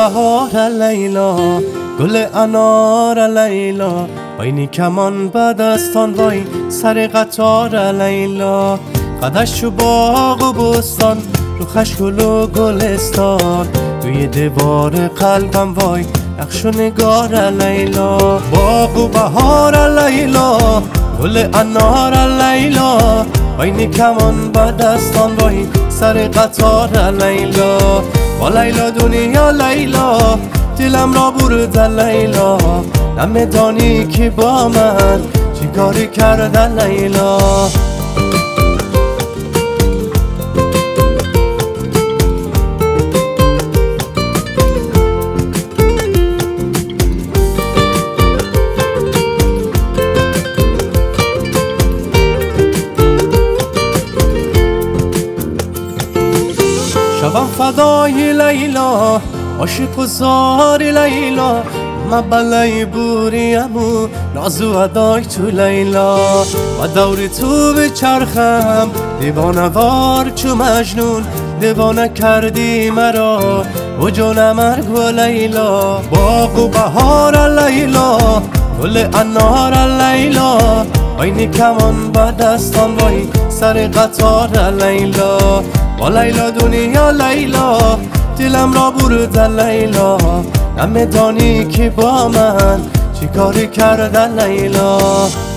بهار لیلا، گل انار لیلا، بین کمان بدستان وای سر قطار لیلا. قدش تو باغ و بستان، رو خش گل و گلستان، روی دیوار قلبم وای نقش و نگار لیلا. باغ و بهار لیلا، گل انار لیلا، بین کمان بدستان وای سر قطار لیلا. با لیلا دنیا لیلا، دلم را برد لیلا، نمیدانی که با من چی کاری کرده لیلا. شبم فدای لیلا، عاشق و زار لیلا، من بلای بوریم نازو ادای تو لیلا. و دور تو بچرخم دیوانه وار چو مجنون، دیوانه کردی مرا و جان مرگ و لیلا. باغ و بهار لیلا، گل انار لیلا، بین کمان بدستان وای سر قطار لیلا. با لیلا دنیا لیلا، دلم را برد لیلا، نمیدانی که با من چی کاری کرده لیلا.